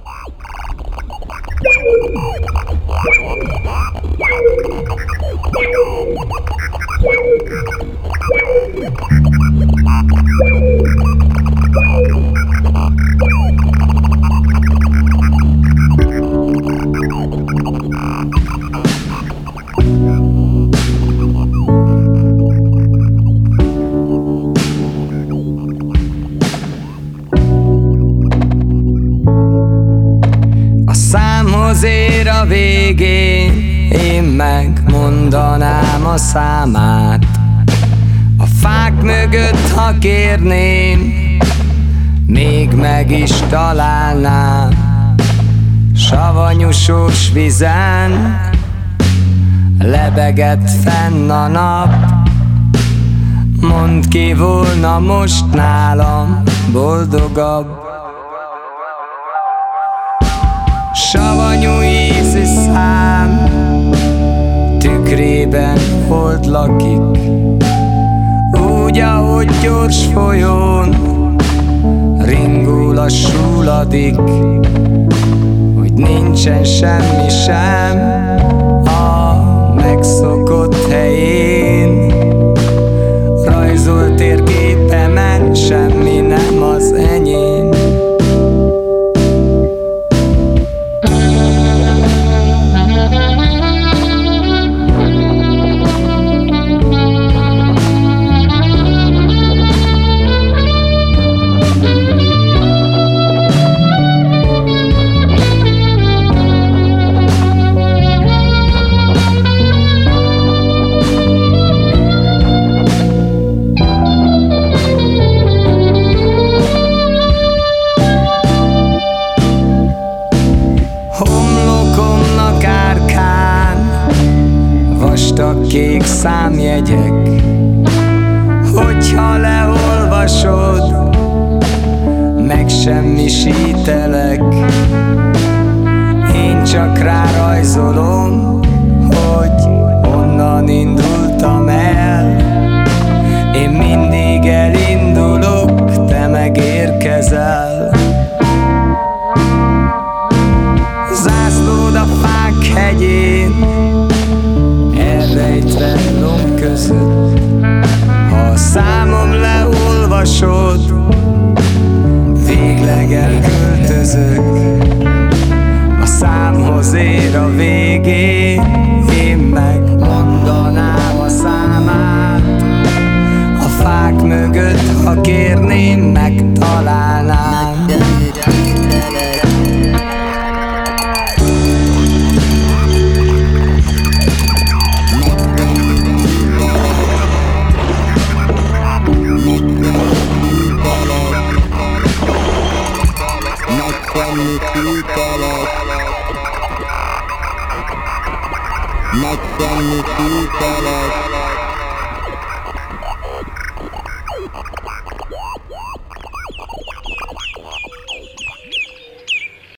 Az ér a végén, én megmondanám a számát. A fák mögött, ha kérném, még meg is találnám. Savanyú sós vizen lebegett fenn a nap. Mondd ki, volna most nálam boldogabb. Savanyú ízű szám tükrében hold lakik, úgy, ahogy gyors folyón ringul a súladik, hogy nincsen semmi sem a megszokott helyén. Rajzolt térképemen semmi nem az enyém. Homlokomnak árkán vastag kék számjegyek, hogyha leolvasod, megsemmisítelek. Én csak rárajzolom, hogy honnan indultam el. Én mindig elindulok, te megérkezel. Zászlód a fák hegyén, elrejtve lomb között. Ha a számom leolvasod, végleg elköltözök. A számhoz ér a végén, én megmondanám a számát. A fák mögött, ha kérném, megtalálnám. Megtenni kívültelek.